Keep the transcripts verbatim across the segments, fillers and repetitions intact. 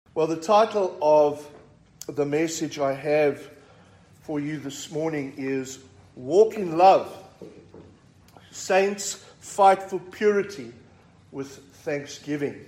Well, the title of the message I have for you this morning is Walk in Love. Saints fight for purity with thanksgiving.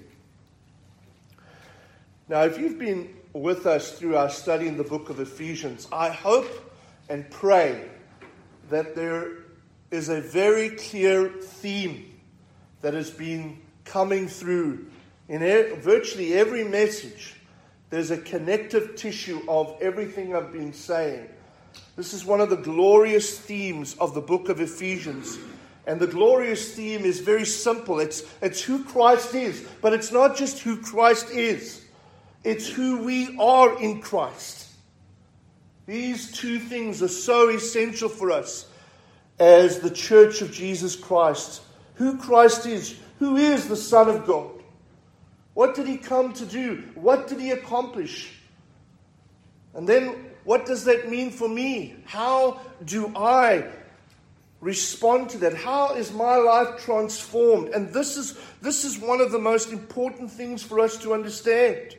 Now, if you've been with us through our study in the book of Ephesians, I hope and pray that there is a very clear theme that has been coming through in e- virtually every message. There's a connective tissue of everything I've been saying. This is one of the glorious themes of the book of Ephesians. And the glorious theme is very simple. It's, it's who Christ is. But it's not just who Christ is. It's who we are in Christ. These two things are so essential for us as the Church of Jesus Christ. Who Christ is. Who is the Son of God. What did he come to do? What did he accomplish? And then, what does that mean for me? How do I respond to that? How is my life transformed? And this is, this is one of the most important things for us to understand.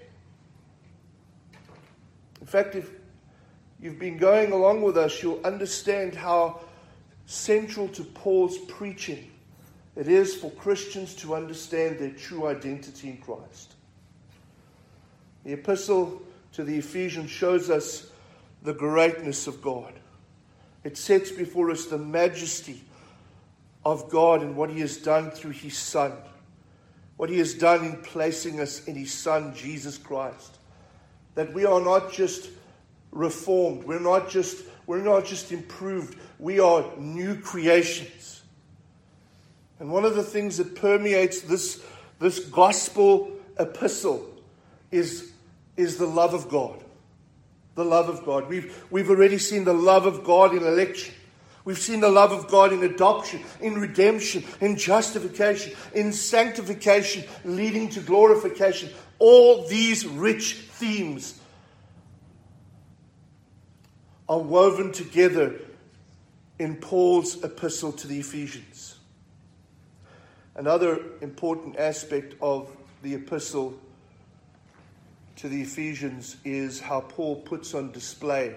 In fact, if you've been going along with us, you'll understand how central to Paul's preaching it is for Christians to understand their true identity in Christ. The epistle to the Ephesians shows us the greatness of God. It sets before us the majesty of God and what he has done through his Son. What he has done in placing us in his Son, Jesus Christ. That we are not just reformed. We're not just, we're not just improved. We are new creations. And one of the things that permeates this, this gospel epistle is, is the love of God. The love of God. We've, we've already seen the love of God in election. We've seen the love of God in adoption, in redemption, in justification, in sanctification, leading to glorification. All these rich themes are woven together in Paul's epistle to the Ephesians. Another important aspect of the epistle to the Ephesians is how Paul puts on display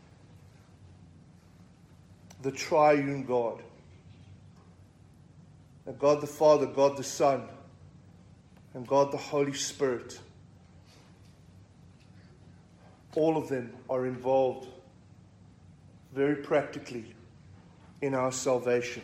the triune God. And God the Father, God the Son, and God the Holy Spirit. All of them are involved very practically in our salvation.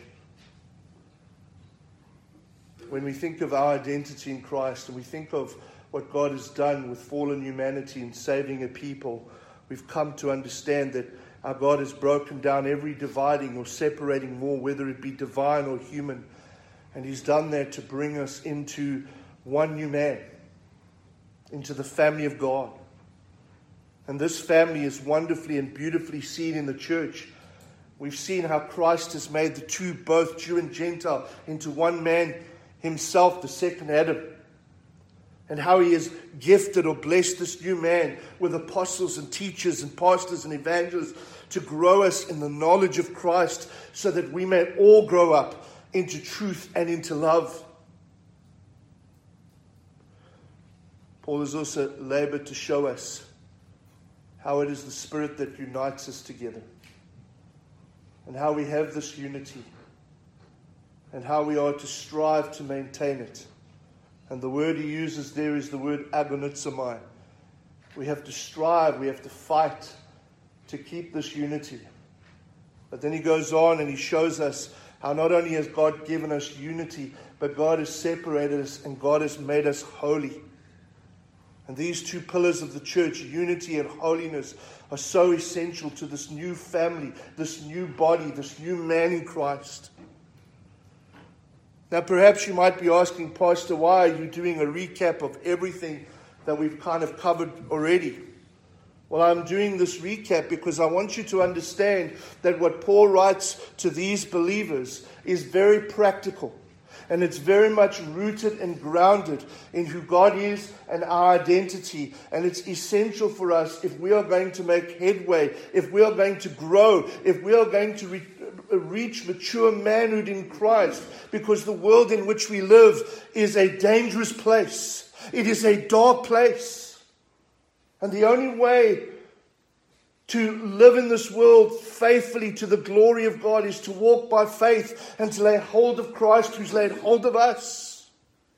When we think of our identity in Christ and we think of what God has done with fallen humanity in saving a people, we've come to understand that our God has broken down every dividing or separating wall, whether it be divine or human. And he's done that to bring us into one new man, into the family of God. And this family is wonderfully and beautifully seen in the church. We've seen how Christ has made the two, both Jew and Gentile, into one man himself, the second Adam. And how he has gifted or blessed this new man with apostles and teachers and pastors and evangelists to grow us in the knowledge of Christ so that we may all grow up into truth and into love. Paul has also labored to show us how it is the Spirit that unites us together and how we have this unity and how we are to strive to maintain it. And the word he uses there is the word agonizomai. We have to strive, we have to fight to keep this unity. But then he goes on and he shows us how not only has God given us unity, but God has separated us and God has made us holy. And these two pillars of the church, unity and holiness, are so essential to this new family, this new body, this new man in Christ. Now, perhaps you might be asking, Pastor, why are you doing a recap of everything that we've kind of covered already? Well, I'm doing this recap because I want you to understand that what Paul writes to these believers is very practical. And it's very much rooted and grounded in who God is and our identity. And it's essential for us if we are going to make headway, if we are going to grow, if we are going to re- reach mature manhood in Christ. Because the world in which we live is a dangerous place. It is a dark place. And the only way to live in this world faithfully to the glory of God is to walk by faith and to lay hold of Christ who's laid hold of us.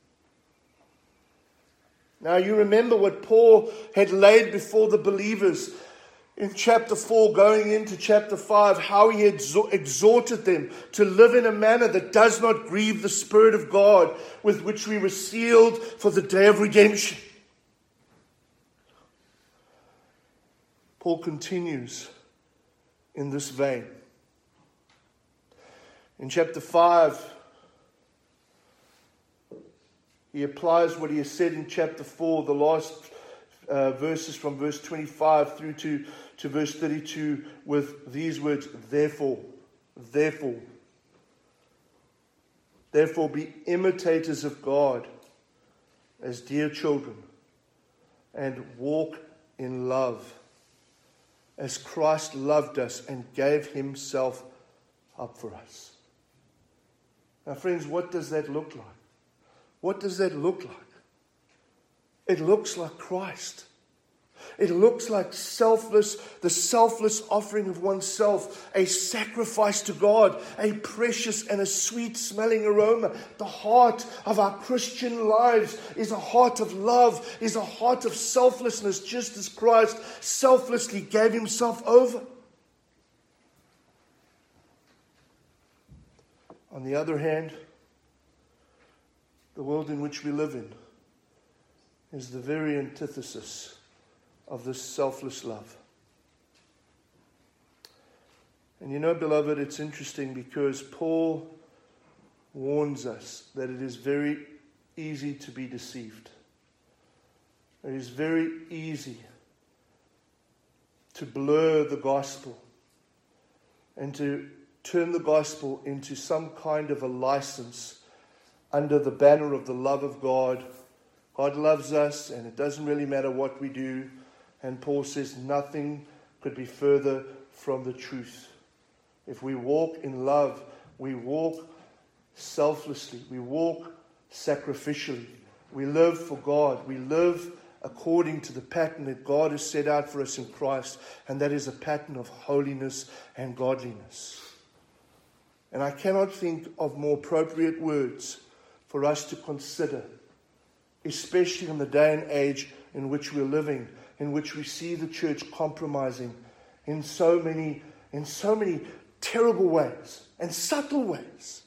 Now you remember what Paul had laid before the believers in chapter four, going into chapter five, how he had exhorted them to live in a manner that does not grieve the Spirit of God, with which we were sealed for the day of redemption. Paul continues in this vein. In chapter five, he applies what he has said in chapter four, the last uh, verses from verse twenty-five through to, to verse thirty-two, with these words, therefore, therefore, therefore be imitators of God as dear children, and walk in love, as Christ loved us and gave himself up for us. Now, friends, what does that look like? What does that look like? It looks like Christ. It looks like selfless, the selfless offering of oneself, a sacrifice to God, a precious and a sweet-smelling aroma. The heart of our Christian lives is a heart of love, is a heart of selflessness, just as Christ selflessly gave himself over. On the other hand, the world in which we live in is the very antithesis of this selfless love. And you know, beloved, it's interesting because Paul warns us that it is very easy to be deceived. It is very easy to blur the gospel and to turn the gospel into some kind of a license under the banner of the love of God. God loves us, and it doesn't really matter what we do. And Paul says nothing could be further from the truth. If we walk in love, we walk selflessly, we walk sacrificially, we live for God, we live according to the pattern that God has set out for us in Christ, and that is a pattern of holiness and godliness. And I cannot think of more appropriate words for us to consider, especially in the day and age in which we're living, in which we see the church compromising in so many, in so many terrible ways and subtle ways.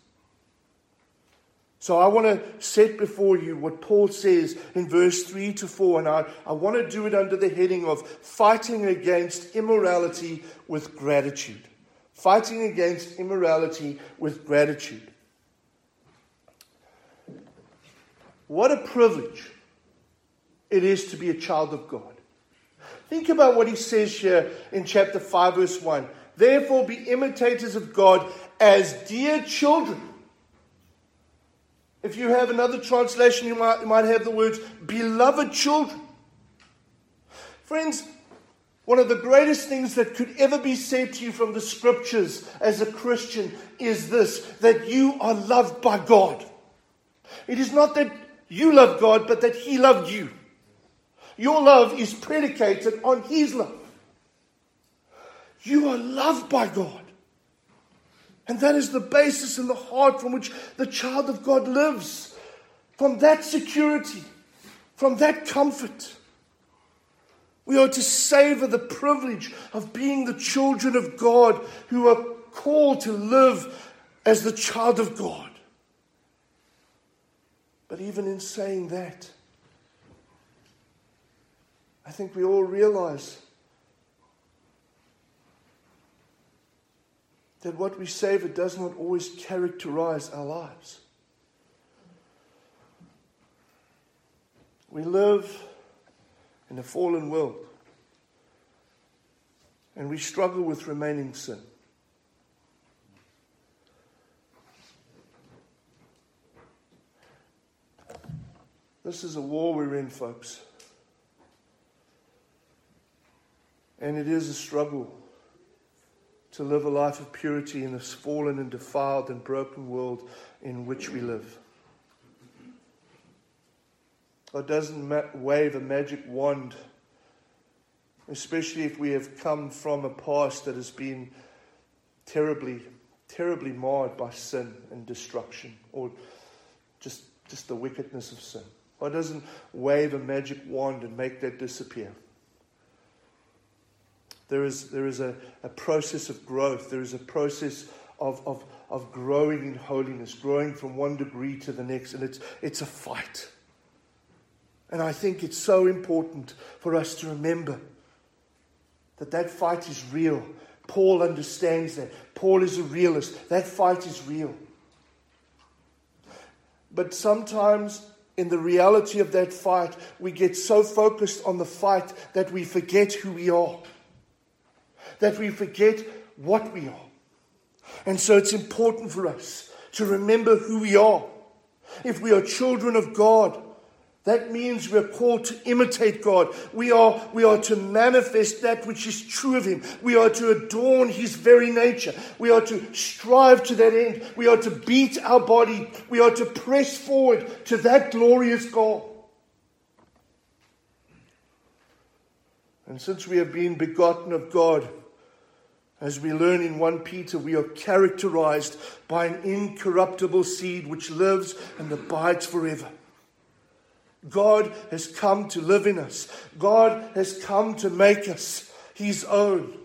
So I want to set before you what Paul says in verse three to four, and I, I want to do it under the heading of fighting against immorality with gratitude. Fighting against immorality with gratitude. What a privilege it is to be a child of God. Think about what he says here in chapter five, verse one. Therefore be imitators of God as dear children. If you have another translation, you might, you might have the words beloved children. Friends, one of the greatest things that could ever be said to you from the scriptures as a Christian is this, that you are loved by God. It is not that you love God, but that he loved you. Your love is predicated on his love. You are loved by God. And that is the basis and the heart from which the child of God lives. From that security, from that comfort, we are to savor the privilege of being the children of God who are called to live as the child of God. But even in saying that, I think we all realize that what we savor does not always characterize our lives. We live in a fallen world, and we struggle with remaining sin. This is a war we're in, folks. And it is a struggle to live a life of purity in this fallen and defiled and broken world in which we live. God doesn't ma- wave a magic wand especially if we have come from a past that has been terribly, terribly marred by sin and destruction, or just, just the wickedness of sin. God doesn't wave a magic wand and make that disappear. There is, there is a, a process of growth. There is a process of, of, of growing in holiness, growing from one degree to the next, and it's, it's a fight. And I think it's so important for us to remember that that fight is real. Paul understands that. Paul is a realist. That fight is real. But sometimes in the reality of that fight, we get so focused on the fight that we forget who we are. That we forget what we are. And so it's important for us to remember who we are. If we are children of God, that means we are called to imitate God. We are, we are to manifest that which is true of Him. We are to adorn His very nature. We are to strive to that end. We are to beat our body. We are to press forward to that glorious goal. And since we have been begotten of God, as we learn in First Peter, we are characterized by an incorruptible seed which lives and abides forever. God has come to live in us. God has come to make us His own.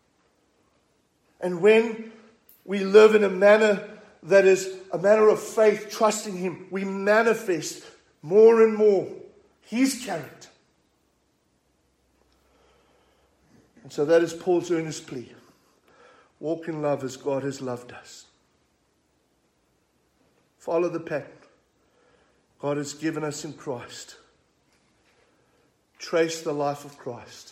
And when we live in a manner that is a manner of faith, trusting Him, we manifest more and more His character. And so that is Paul's earnest plea. Walk in love as God has loved us. Follow the pattern God has given us in Christ. Trace the life of Christ.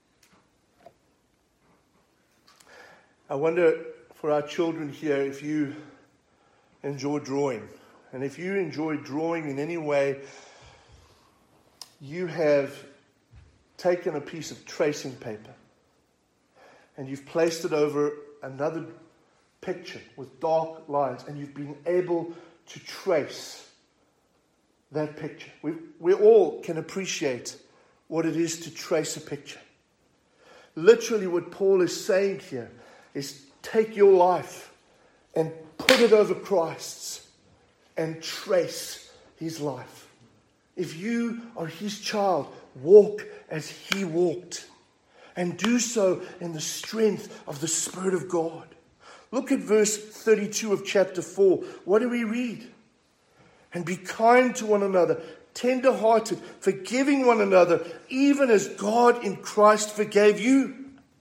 I wonder for our children here if you enjoy drawing. And if you enjoy drawing in any way, you have taken a piece of tracing paper and you've placed it over another picture with dark lines, and you've been able to trace that picture. We, we all can appreciate what it is to trace a picture. Literally what Paul is saying here is take your life and put it over Christ's and trace His life. If you are His child, walk as He walked. And do so in the strength of the Spirit of God. Look at verse thirty-two of chapter four. What do we read? And be kind to one another, tender-hearted, forgiving one another, even as God in Christ forgave you.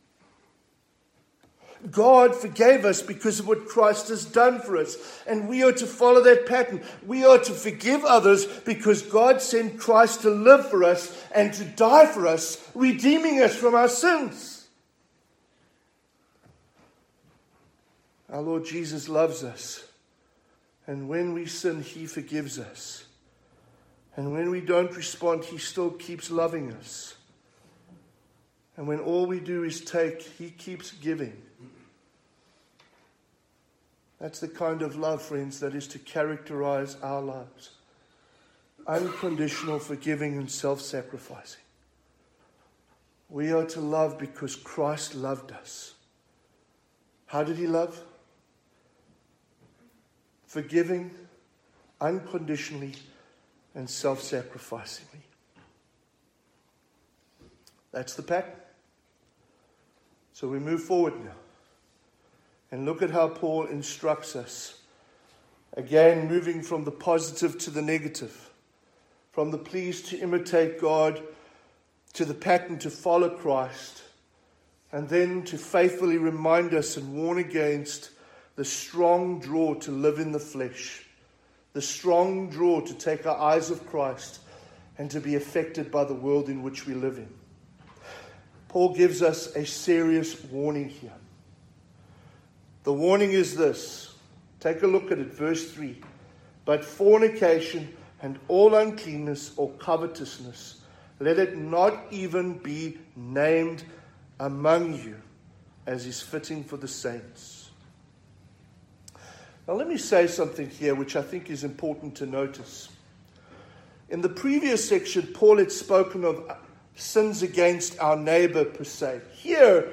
God forgave us because of what Christ has done for us. And we are to follow that pattern. We are to forgive others because God sent Christ to live for us and to die for us, redeeming us from our sins. Our Lord Jesus loves us. And when we sin, He forgives us. And when we don't respond, He still keeps loving us. And when all we do is take, He keeps giving. That's the kind of love, friends, that is to characterize our lives. Unconditional, forgiving, and self-sacrificing. We are to love because Christ loved us. How did He love? Forgiving, unconditionally, and self-sacrificingly. That's the pattern. So we move forward now. And look at how Paul instructs us. Again, moving from the positive to the negative. From the pleas to imitate God to the pattern to follow Christ. And then to faithfully remind us and warn against the strong draw to live in the flesh. The strong draw to take our eyes off Christ and to be affected by the world in which we live in. Paul gives us a serious warning here. The warning is this. Take a look at it, verse three. But fornication and all uncleanness or covetousness, let it not even be named among you, as is fitting for the saints. Now let me say something here which I think is important to notice. In the previous section, Paul had spoken of sins against our neighbor per se. Here,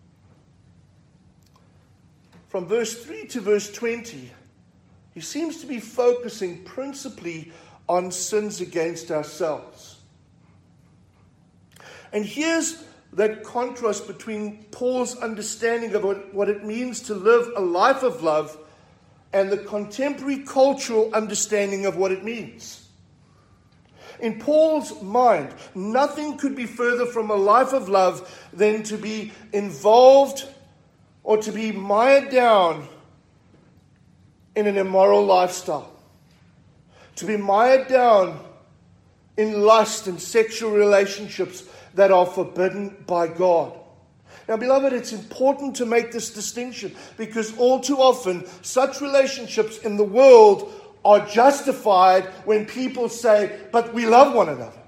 from verse three to verse twenty, he seems to be focusing principally on sins against ourselves. And here's that contrast between Paul's understanding of what, what it means to live a life of love and the contemporary cultural understanding of what it means. In Paul's mind, nothing could be further from a life of love than to be involved or to be mired down in an immoral lifestyle. To be mired down in lust and sexual relationships that are forbidden by God. Now, beloved, it's important to make this distinction because all too often such relationships in the world are justified when people say, but we love one another.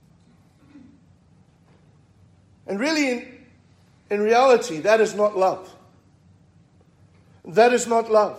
And really, in, in reality, that is not love. That is not love.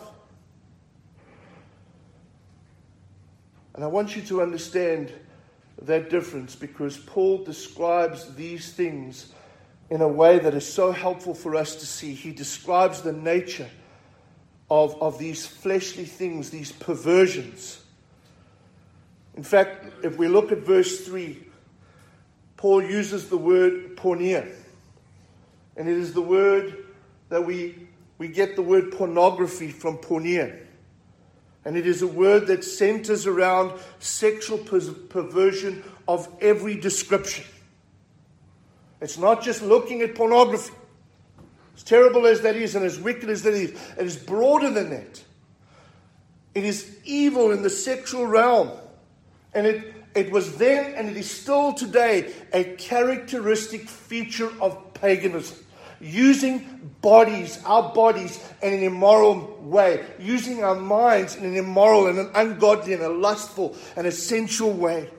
And I want you to understand that difference because Paul describes these things in a way that is so helpful for us to see. He describes the nature of, of these fleshly things, these perversions. In fact, if we look at verse three, Paul uses the word porneia. And it is the word that we, we get the word pornography from porneia. And it is a word that centers around sexual per- perversion of every description. It's not just looking at pornography. As terrible as that is and as wicked as that is, it is broader than that. It is evil in the sexual realm. And it, it was then and it is still today a characteristic feature of paganism. Using bodies, our bodies, in an immoral way. Using our minds in an immoral and an ungodly and a lustful and a sensual way.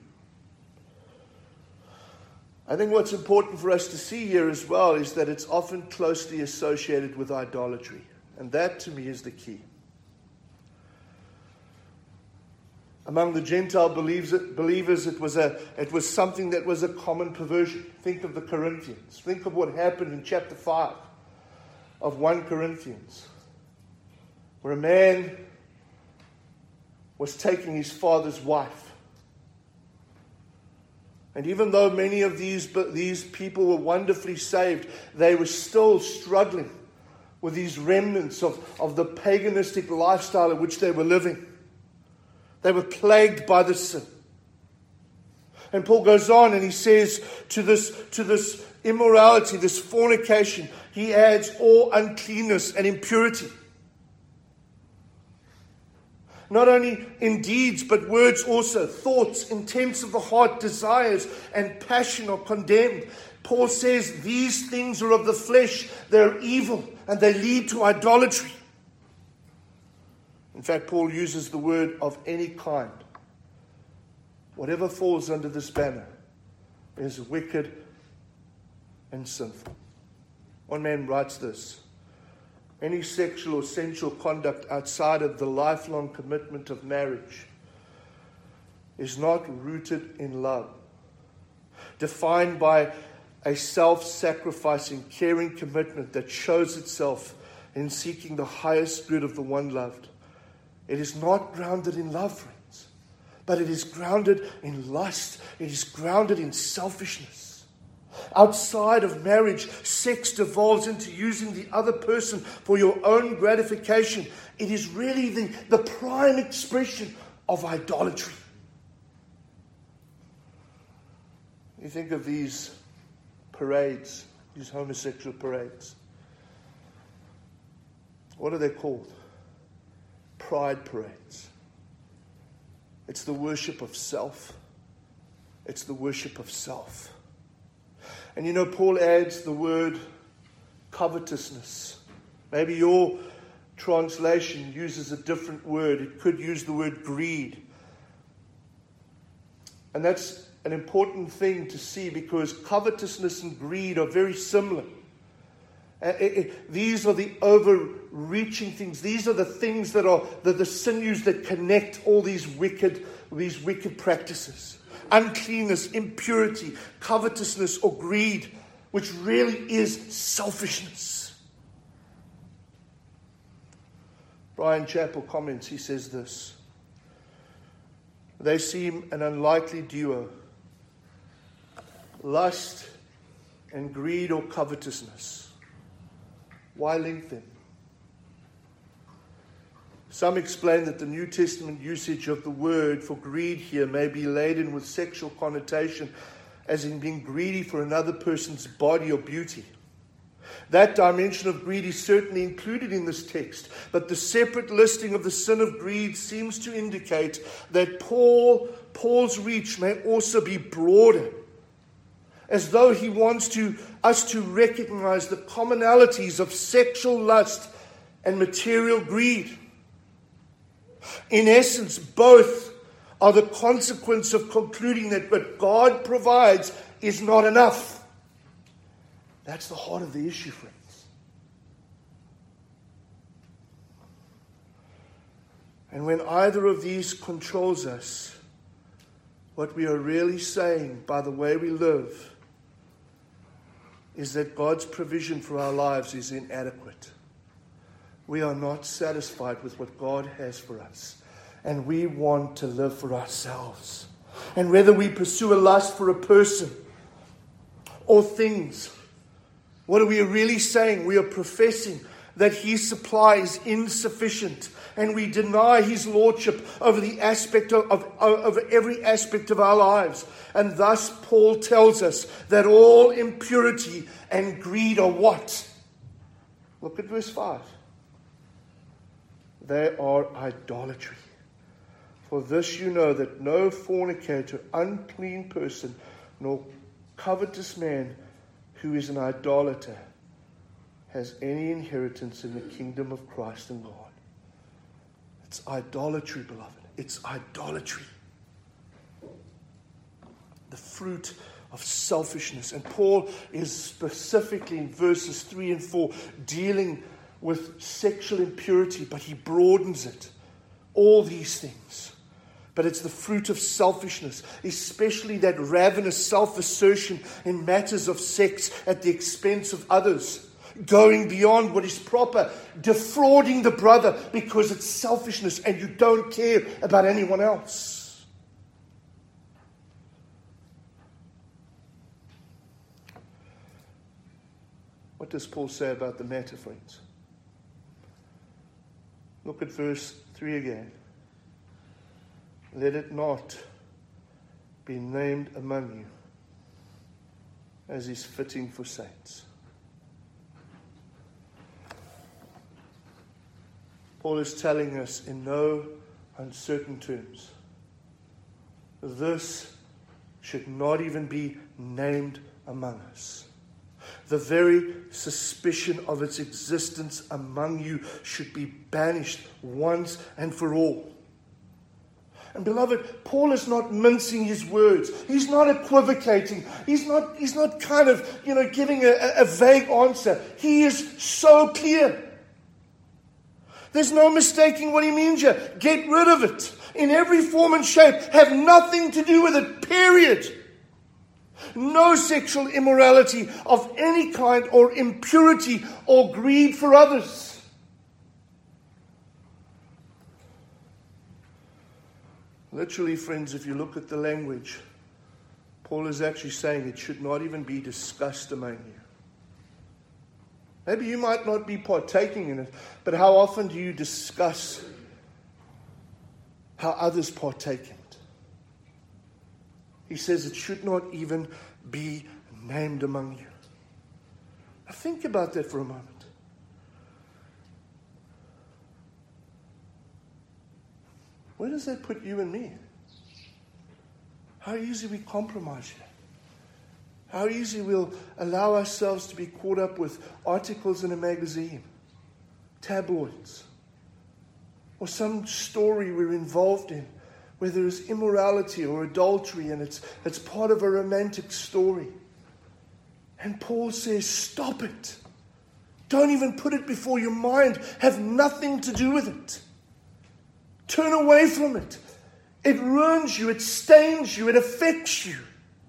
I think what's important for us to see here as well is that it's often closely associated with idolatry. And that to me is the key. Among the Gentile believers, it was a it was something that was a common perversion. Think of the Corinthians. Think of what happened in chapter five of First Corinthians, where a man was taking his father's wife. And even though many of these, these people were wonderfully saved, they were still struggling with these remnants of, of the paganistic lifestyle in which they were living. They were plagued by the sin. And Paul goes on and he says to this, to this immorality, this fornication, he adds all uncleanness and impurity. Not only in deeds, but words also. Thoughts, intents of the heart, desires, and passion are condemned. Paul says these things are of the flesh. They're evil and they lead to idolatry. In fact, Paul uses the word of any kind. Whatever falls under this banner is wicked and sinful. One man writes this: any sexual or sensual conduct outside of the lifelong commitment of marriage is not rooted in love, defined by a self-sacrificing, caring commitment that shows itself in seeking the highest good of the one loved. It is not grounded in love, friends, but it is grounded in lust. It is grounded in selfishness. Outside of marriage, sex devolves into using the other person for your own gratification. It is really the, the prime expression of idolatry. You think of these parades, these homosexual parades. What are they called? Pride parades. It's the worship of self. It's the worship of self. And you know, Paul adds the word covetousness. Maybe your translation uses a different word. It could use the word greed. And that's an important thing to see because covetousness and greed are very similar. It, it, these are the overreaching things. These are the things that are the, the sinews that connect all these wicked, these wicked practices. uncleanness, impurity, covetousness, or greed, which really is selfishness. Brian Chappell comments, he says this: they seem an unlikely duo. Lust and greed or covetousness. Why link them? Some explain that the New Testament usage of the word for greed here may be laden with sexual connotation, as in being greedy for another person's body or beauty. That dimension of greed is certainly included in this text, but the separate listing of the sin of greed seems to indicate that Paul, Paul's reach may also be broader, as though he wants to, us to recognize the commonalities of sexual lust and material greed. In essence, both are the consequence of concluding that what God provides is not enough. That's the heart of the issue, friends. And when either of these controls us, what we are really saying by the way we live is that God's provision for our lives is inadequate. We are not satisfied with what God has for us, and we want to live for ourselves. And whether we pursue a lust for a person or things, what are we really saying? We are professing that His supply is insufficient, and we deny His lordship over the aspect of, of over every aspect of our lives. And thus Paul tells us that all impurity and greed are what? Look at verse five. They are idolatry. For this you know, that no fornicator, unclean person, nor covetous man who is an idolater has any inheritance in the kingdom of Christ and God. It's idolatry, beloved. It's idolatry. The fruit of selfishness. And Paul is specifically in verses three and four dealing with sexual impurity, but he broadens it. All these things. But it's the fruit of selfishness, especially that ravenous self-assertion in matters of sex at the expense of others. Going beyond what is proper, defrauding the brother because it's selfishness and you don't care about anyone else. What does Paul say about the matter, friends? Look at verse three again. Let it not be named among you as is fitting for saints. Paul is telling us in no uncertain terms, this should not even be named among us. The very suspicion of its existence among you should be banished once and for all. And beloved, Paul is not mincing his words. He's not equivocating. He's not, he's not kind of, you know, giving a, a vague answer. He is so clear. There's no mistaking what he means here. Get rid of it. In every form and shape. Have nothing to do with it. Period. No sexual immorality of any kind or impurity or greed for others. Literally, friends, if you look at the language, Paul is actually saying it should not even be discussed among you. Maybe you might not be partaking in it, but how often do you discuss how others partake in it? He says it should not even be named among you. Now think about that for a moment. Where does that put you and me? How easy we compromise here. How easy we'll allow ourselves to be caught up with articles in a magazine, tabloids, or some story we're involved in where there is immorality or adultery and it's, it's part of a romantic story. And Paul says, stop it. Don't even put it before your mind. Have nothing to do with it. Turn away from it. It ruins you, it stains you, it affects you.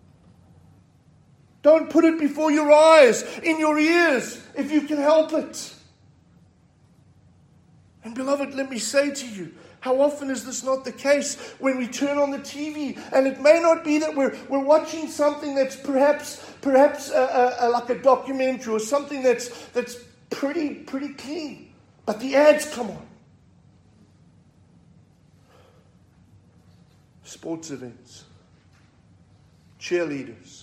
Don't put it before your eyes, in your ears, if you can help it. And beloved, let me say to you, how often is this not the case when we turn on the T V? And it may not be that we're we're watching something that's perhaps perhaps a, a, a, like a documentary or something that's that's pretty pretty clean, but the ads come on. Sports events, cheerleaders,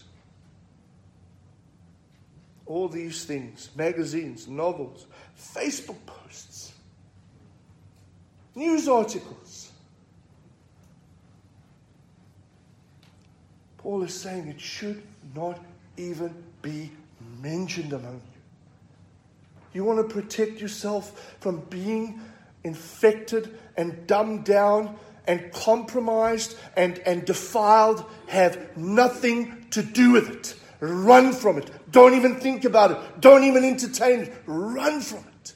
all these things, magazines, novels, Facebook posts, news articles. Paul is saying it should not even be mentioned among you. You want to protect yourself from being infected and dumbed down and compromised and, and defiled. Have nothing to do with it. Run from it. Don't even think about it. Don't even entertain it. Run from it.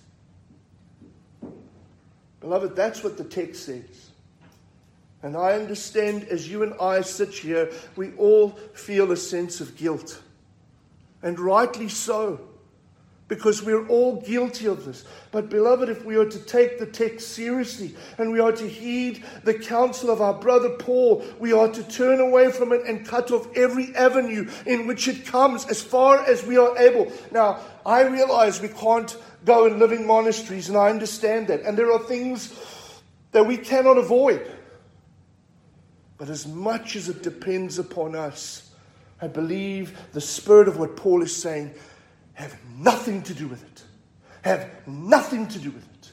Beloved, that's what the text says. And I understand as you and I sit here, we all feel a sense of guilt. And rightly so. Because we're all guilty of this. But beloved, if we are to take the text seriously and we are to heed the counsel of our brother Paul, we are to turn away from it and cut off every avenue in which it comes as far as we are able. Now, I realize we can't go and live in monasteries, and I understand that. And there are things that we cannot avoid. But as much as it depends upon us, I believe the spirit of what Paul is saying have nothing to do with it. Have nothing to do with it.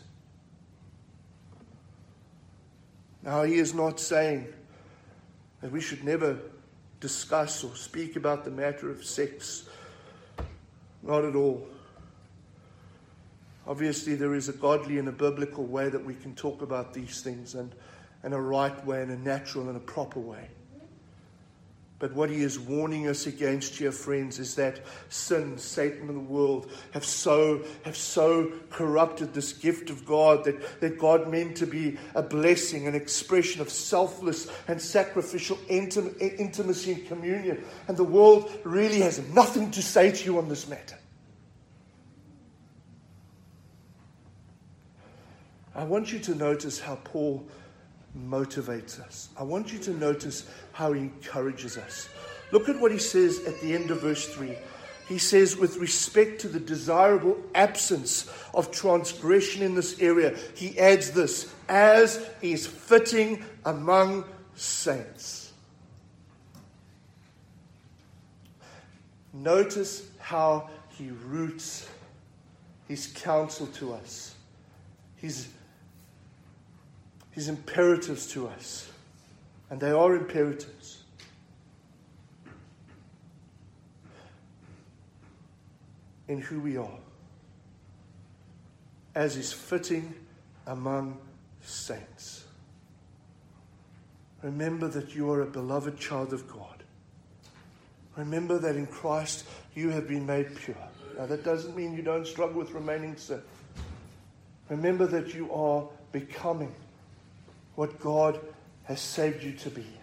Now, he is not saying that we should never discuss or speak about the matter of sex. Not at all. Obviously, there is a godly and a biblical way that we can talk about these things, and, and a right way and a natural and a proper way. But what he is warning us against here, friends, is that sin, Satan, and the world have so have so corrupted this gift of God that, that God meant to be a blessing, an expression of selfless and sacrificial intim- intimacy and communion. And the world really has nothing to say to you on this matter. I want you to notice how Paul motivates us. I want you to notice how he encourages us. Look at what he says at the end of verse three. He says, with respect to the desirable absence of transgression in this area, he adds this, as is fitting among saints. Notice how he roots his counsel to us. His His imperatives to us. And they are imperatives. In who we are. As is fitting among saints. Remember that you are a beloved child of God. Remember that in Christ you have been made pure. Now that doesn't mean you don't struggle with remaining sin. Remember that you are becoming what God has saved you to be.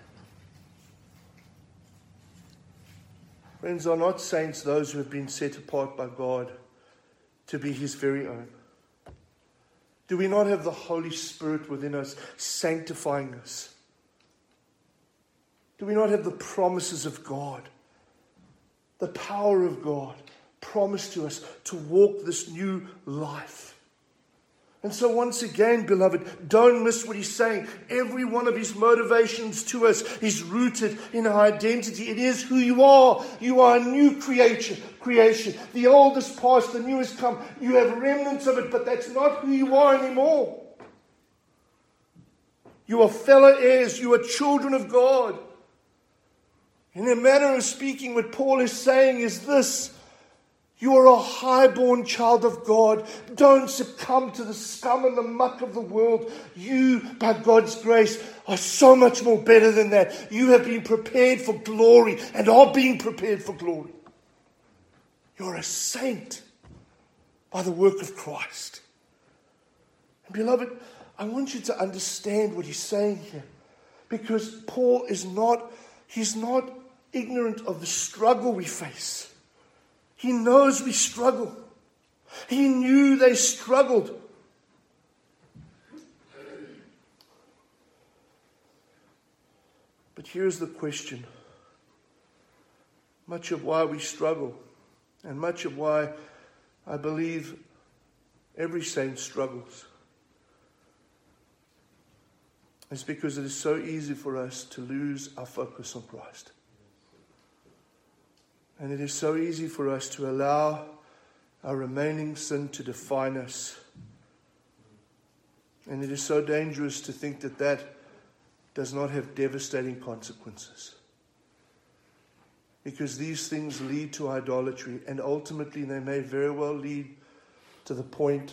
Friends, are not saints those who have been set apart by God to be his very own? Do we not have the Holy Spirit within us sanctifying us? Do we not have the promises of God, the power of God promised to us to walk this new life? And so once again, beloved, don't miss what he's saying. Every one of his motivations to us is rooted in our identity. It is who you are. You are a new creation. creation. The old is past, the new has come. You have remnants of it, but that's not who you are anymore. You are fellow heirs. You are children of God. In a manner of speaking, what Paul is saying is this. You are a highborn child of God. Don't succumb to the scum and the muck of the world. You, by God's grace, are so much more better than that. You have been prepared for glory and are being prepared for glory. You're a saint by the work of Christ. And beloved, I want you to understand what he's saying here. Because Paul is not, he's not ignorant of the struggle we face. He knows we struggle. He knew they struggled. But here's the question. Much of why we struggle, and much of why I believe every saint struggles, is because it is so easy for us to lose our focus on Christ. And it is so easy for us to allow our remaining sin to define us. And it is so dangerous to think that that does not have devastating consequences. Because these things lead to idolatry, and ultimately they may very well lead to the point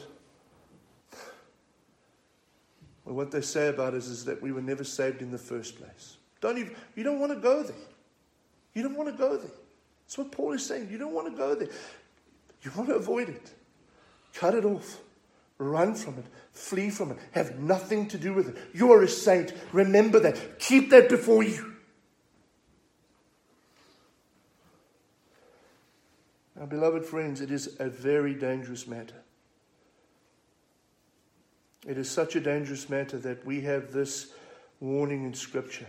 where what they say about us is that we were never saved in the first place. Don't even, you don't want to go there. You don't want to go there. That's what Paul is saying. You don't want to go there. You want to avoid it. Cut it off. Run from it. Flee from it. Have nothing to do with it. You are a saint. Remember that. Keep that before you. Now, beloved friends, it is a very dangerous matter. It is such a dangerous matter that we have this warning in Scripture.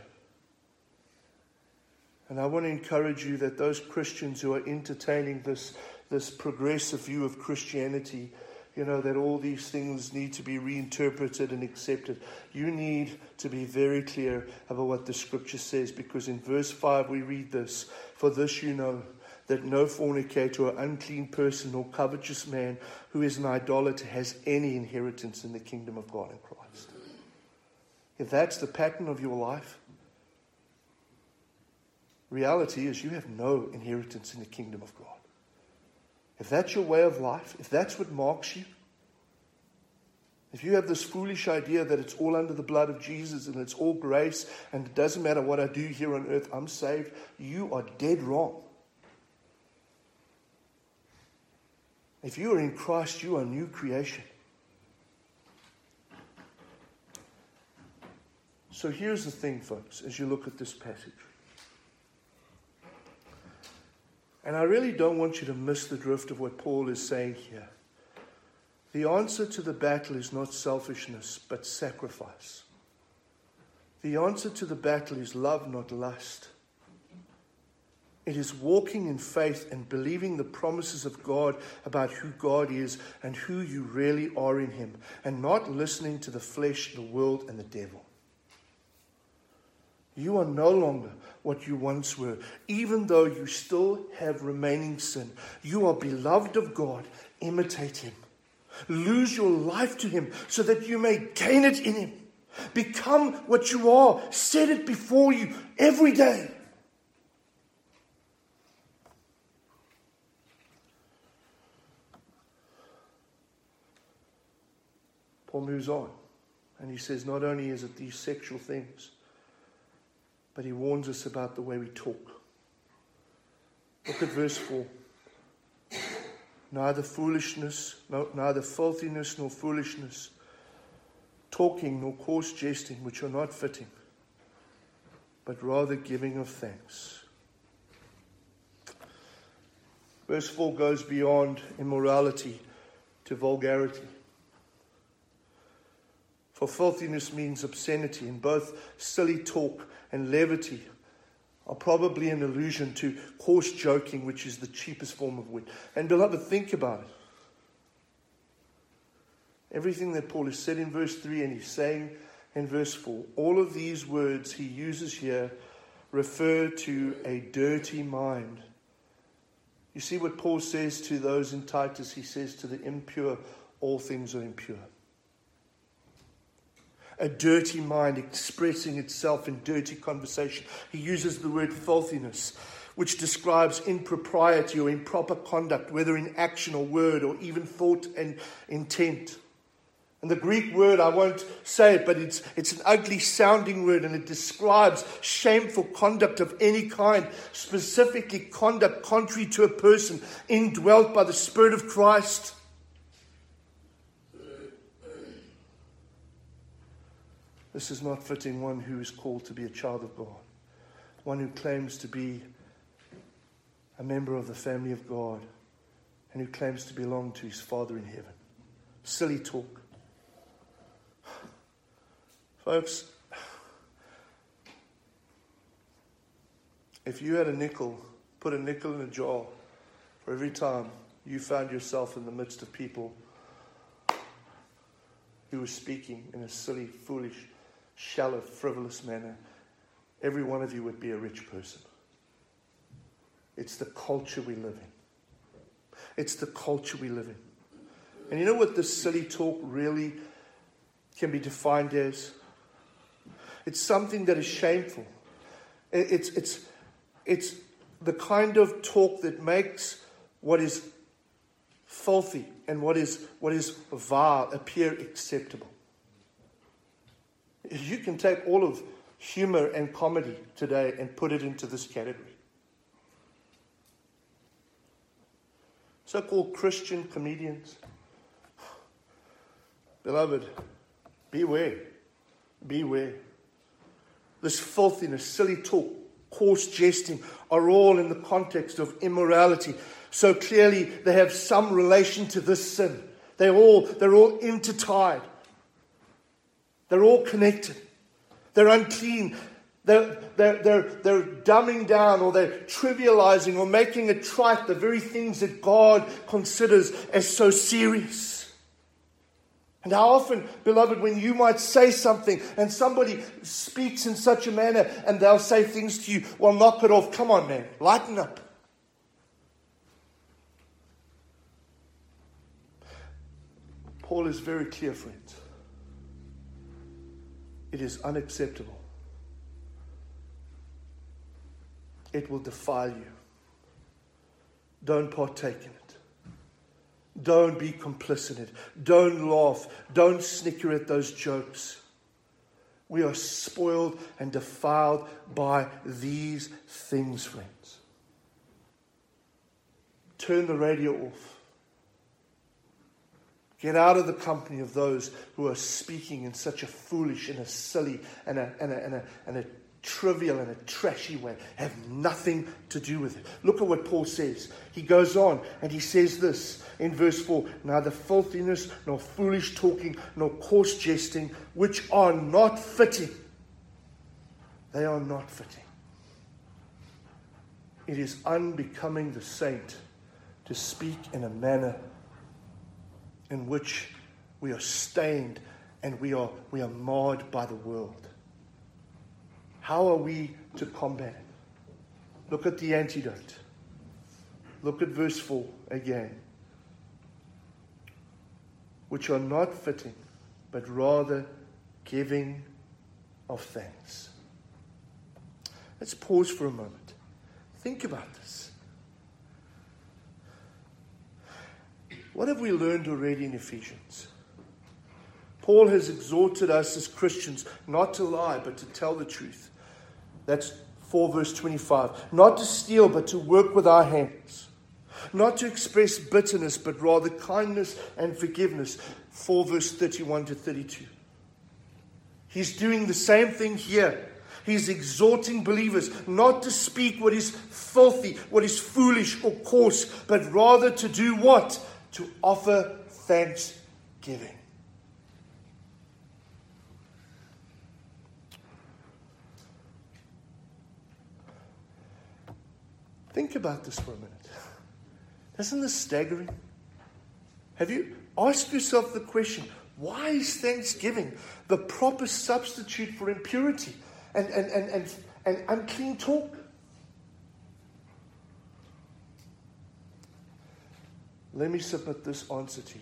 And I want to encourage you that those Christians who are entertaining this, this progressive view of Christianity, you know, that all these things need to be reinterpreted and accepted, you need to be very clear about what the Scripture says, because in verse five we read this: "For this you know, that no fornicator or unclean person or covetous man who is an idolater has any inheritance in the kingdom of God in Christ." If that's the pattern of your life, reality is you have no inheritance in the kingdom of God. If that's your way of life, if that's what marks you, if you have this foolish idea that it's all under the blood of Jesus and it's all grace and it doesn't matter what I do here on earth, I'm saved, you are dead wrong. If you are in Christ, you are a new creation. So here's the thing, folks, as you look at this passage. And I really don't want you to miss the drift of what Paul is saying here. The answer to the battle is not selfishness, but sacrifice. The answer to the battle is love, not lust. It is walking in faith and believing the promises of God about who God is and who you really are in Him, and not listening to the flesh, the world, and the devil. You are no longer what you once were, even though you still have remaining sin. You are beloved of God. Imitate Him. Lose your life to Him so that you may gain it in Him. Become what you are. Set it before you every day. Paul moves on, and he says not only is it these sexual things, but he warns us about the way we talk. Look at verse four. Neither foolishness, no, neither filthiness nor foolishness, talking nor coarse jesting, which are not fitting, but rather giving of thanks. Verse four goes beyond immorality to vulgarity. For filthiness means obscenity, and both silly talk and levity are probably an allusion to coarse joking, which is the cheapest form of wit. And beloved, think about it. Everything that Paul has said in verse three and he's saying in verse four, all of these words he uses here refer to a dirty mind. You see what Paul says to those in Titus? He says to the impure, all things are impure. A dirty mind expressing itself in dirty conversation. He uses the word filthiness, which describes impropriety or improper conduct, whether in action or word or even thought and intent. And the Greek word, I won't say it, but it's, it's an ugly sounding word, and it describes shameful conduct of any kind, specifically conduct contrary to a person indwelt by the Spirit of Christ. This is not fitting one who is called to be a child of God, one who claims to be a member of the family of God, and who claims to belong to his Father in heaven. Silly talk. Folks, if you had a nickel, put a nickel in a jar for every time you found yourself in the midst of people who were speaking in a silly, foolish, shallow, frivolous manner, every one of you would be a rich person. It's the culture we live in. It's the culture we live in. And you know what this silly talk really can be defined as? It's something that is shameful. It's, it's, it's the kind of talk that makes what is filthy and what is, what is vile appear acceptable. You can take all of humor and comedy today and put it into this category. So-called Christian comedians. Beloved, beware. Beware. This filthiness, silly talk, coarse jesting are all in the context of immorality. So clearly they have some relation to this sin. They're all, they're all intertied. They're all connected. They're unclean. They're, they're, they're, they're dumbing down, or they're trivializing or making it trite the very things that God considers as so serious. And how often, beloved, when you might say something and somebody speaks in such a manner and they'll say things to you, well, knock it off. Come on, man. Lighten up. Paul is very clear, friends. It is unacceptable. It will defile you. Don't partake in it. Don't be complicit in it. Don't laugh. Don't snicker at those jokes. We are spoiled and defiled by these things, friends. Turn the radio off. Get out of the company of those who are speaking in such a foolish and a silly and a, and a, and a, and a trivial and a trashy way. Have nothing to do with it. Look at what Paul says. He goes on and he says this in verse four. Neither filthiness, nor foolish talking, nor coarse jesting, which are not fitting. They are not fitting. It is unbecoming the saint to speak in a manner in which we are stained and we are, we are marred by the world. How are we to combat it? Look at the antidote. Look at verse four again. Which are not fitting, but rather giving of thanks. Let's pause for a moment. Think about this. What have we learned already in Ephesians? Paul has exhorted us as Christians not to lie, but to tell the truth. That's four verse twenty-five. Not to steal, but to work with our hands. Not to express bitterness, but rather kindness and forgiveness. four verse thirty-one to thirty-two. He's doing the same thing here. He's exhorting believers not to speak what is filthy, what is foolish or coarse, but rather to do what? To offer thanksgiving. Think about this for a minute. Isn't this staggering? Have you asked yourself the question, why is thanksgiving the proper substitute for impurity and, and, and, and, and unclean talk? Let me submit this answer to you.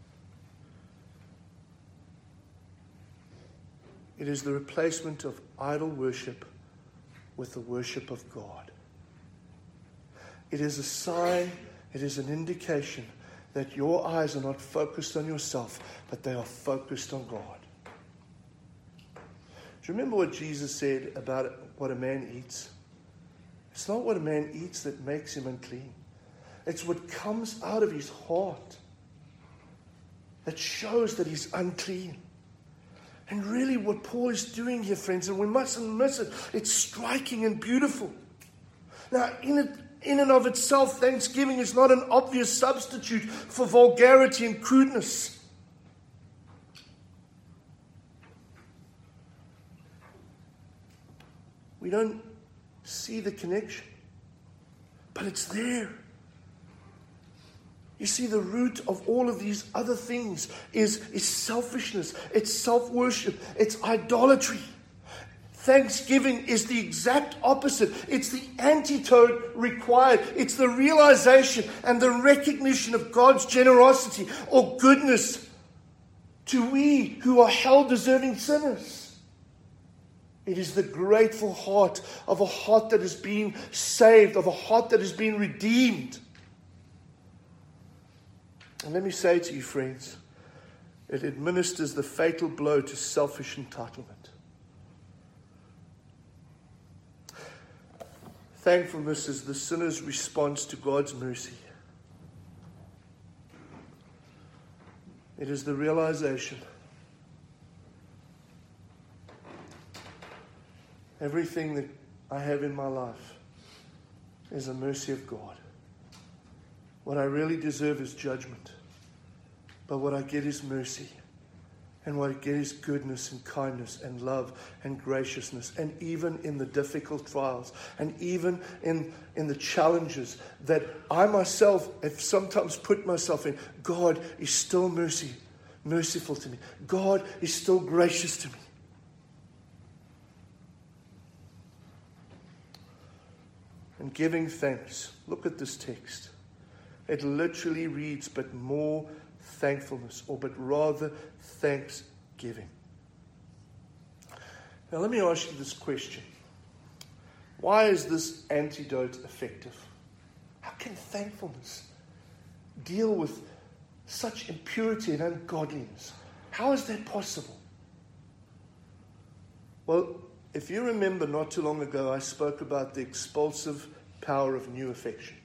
It is the replacement of idol worship with the worship of God. It is a sign, it is an indication that your eyes are not focused on yourself, but they are focused on God. Do you remember what Jesus said about what a man eats? It's not what a man eats that makes him unclean. It's what comes out of his heart that shows that he's unclean. And really what Paul is doing here, friends, and we mustn't miss it, it's striking and beautiful. Now, in it, in and of itself, thanksgiving is not an obvious substitute for vulgarity and crudeness. We don't see the connection, but it's there. You see, the root of all of these other things is, is selfishness. It's self-worship. It's idolatry. Thanksgiving is the exact opposite. It's the antidote required. It's the realization and the recognition of God's generosity or goodness to we who are hell-deserving sinners. It is the grateful heart of a heart that has been saved, of a heart that has been redeemed. And let me say to you, friends, it administers the fatal blow to selfish entitlement. Thankfulness is the sinner's response to God's mercy. It is the realization everything that I have in my life is a mercy of God. What I really deserve is judgment. But what I get is mercy. And what I get is goodness and kindness and love and graciousness. And even in the difficult trials and even in, in the challenges that I myself have sometimes put myself in, God is still mercy, merciful to me. God is still gracious to me. And giving thanks. Look at this text. It literally reads, but more thankfulness, or but rather thanksgiving. Now let me ask you this question. Why is this antidote effective? How can thankfulness deal with such impurity and ungodliness? How is that possible? Well, if you remember not too long ago, I spoke about the expulsive power of new affections.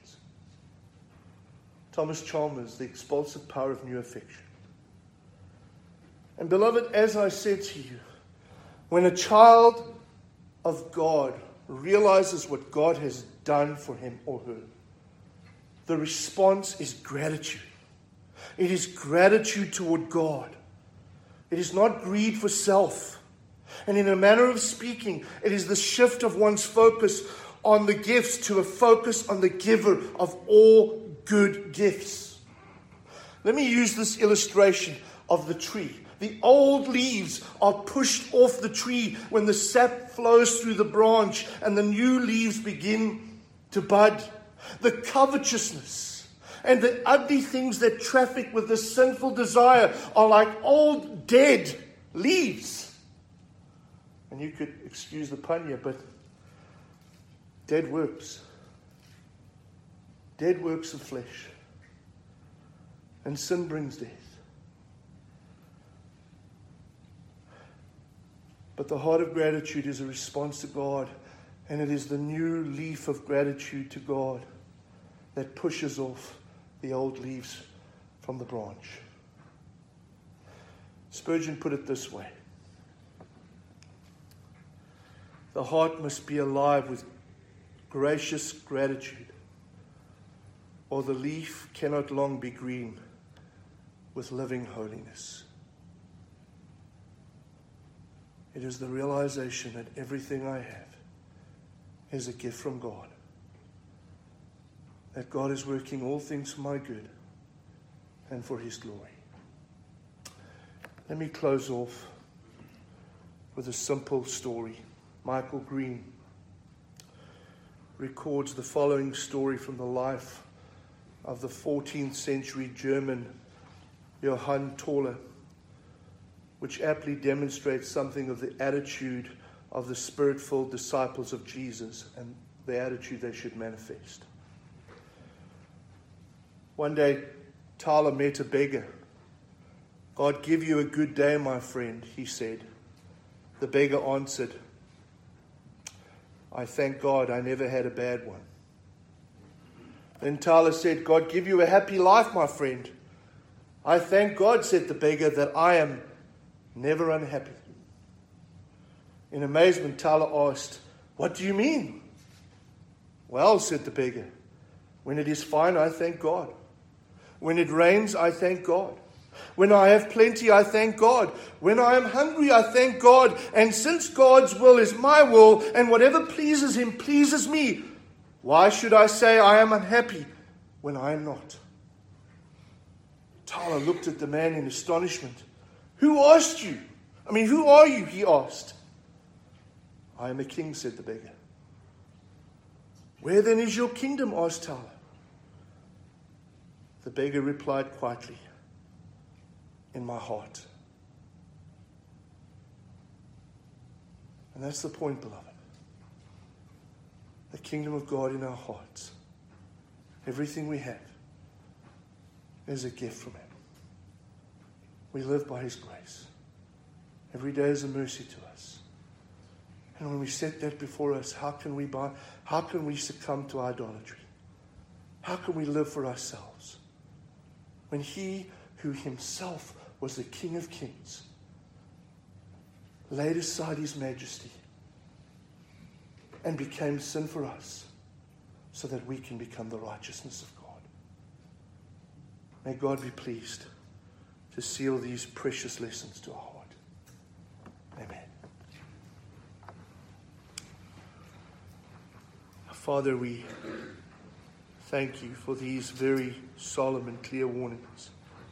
Thomas Chalmers, the expulsive power of new affection. And beloved, as I said to you, when a child of God realizes what God has done for him or her, the response is gratitude. It is gratitude toward God. It is not greed for self. And in a manner of speaking, it is the shift of one's focus on the gifts to a focus on the giver of all good gifts. Let me use this illustration of the tree. The old leaves are pushed off the tree when the sap flows through the branch and the new leaves begin to bud. The covetousness and the ugly things that traffic with the sinful desire are like old dead leaves. And you could excuse the pun here, but dead works. Dead works of flesh. And sin brings death. But the heart of gratitude is a response to God. And it is the new leaf of gratitude to God that pushes off the old leaves from the branch. Spurgeon put it this way. The heart must be alive with gracious gratitude, or the leaf cannot long be green with living holiness. It is the realization that everything I have is a gift from God. That God is working all things for my good and for His glory. Let me close off with a simple story. Michael Green records the following story from the life of the fourteenth century German Johann Tauler, which aptly demonstrates something of the attitude of the spirit-filled disciples of Jesus and the attitude they should manifest. One day, Tauler met a beggar. "God give you a good day, my friend," he said. The beggar answered, "I thank God I never had a bad one." Then Tauler said, "God give you a happy life, my friend." "I thank God," said the beggar, "that I am never unhappy." In amazement, Tala asked, "What do you mean?" "Well," said the beggar, "when it is fine, I thank God. When it rains, I thank God. When I have plenty, I thank God. When I am hungry, I thank God. And since God's will is my will, and whatever pleases him pleases me, why should I say I am unhappy when I am not?" Tala looked at the man in astonishment. "Who asked you? I mean, who are you?" he asked. "I am a king," said the beggar. "Where then is your kingdom?" asked Tala. The beggar replied quietly, "In my heart." And that's the point, beloved. The kingdom of God in our hearts. Everything we have is a gift from him. We live by his grace. Every day is a mercy to us. And when we set that before us, how can we buy, how can we succumb to idolatry? How can we live for ourselves? When he who himself was the King of Kings laid aside his majesty and became sin for us so that we can become the righteousness of God. May God be pleased to seal these precious lessons to our heart. Amen. Father, we thank you for these very solemn and clear warnings.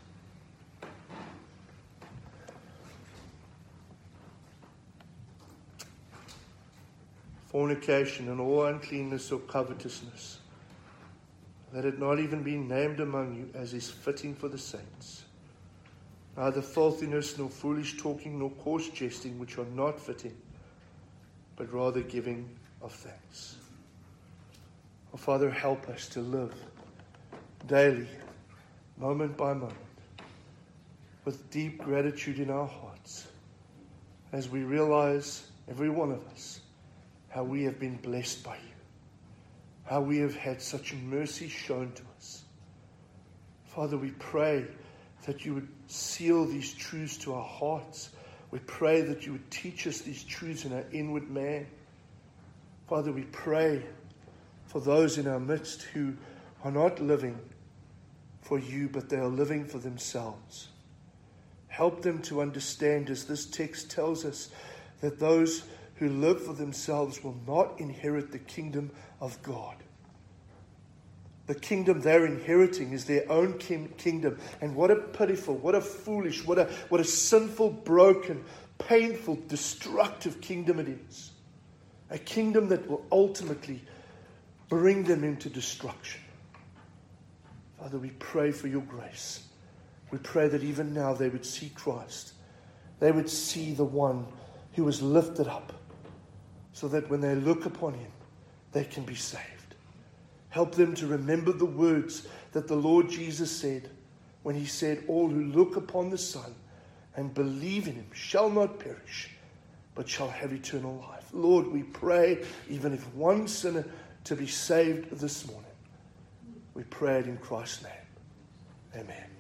Fornication and all uncleanness or covetousness, let it not even be named among you as is fitting for the saints. Neither filthiness, nor foolish talking, nor coarse jesting, which are not fitting, but rather giving of thanks. Oh, Father, help us to live daily, moment by moment, with deep gratitude in our hearts, as we realize, every one of us, how we have been blessed by you, how we have had such mercy shown to us. Father, we pray that you would seal these truths to our hearts. We pray that you would teach us these truths in our inward man. Father, we pray for those in our midst who are not living for you, but they are living for themselves. Help them to understand, as this text tells us, that those who live for themselves will not inherit the kingdom of God. The kingdom they're inheriting is their own king- kingdom. And what a pitiful, what a foolish, what a, what a sinful, broken, painful, destructive kingdom it is. A kingdom that will ultimately bring them into destruction. Father, we pray for your grace. We pray that even now they would see Christ. They would see the one who was lifted up, so that when they look upon him, they can be saved. Help them to remember the words that the Lord Jesus said when he said, "All who look upon the Son and believe in him shall not perish, but shall have eternal life." Lord, we pray, even if one sinner to be saved this morning, we pray it in Christ's name. Amen.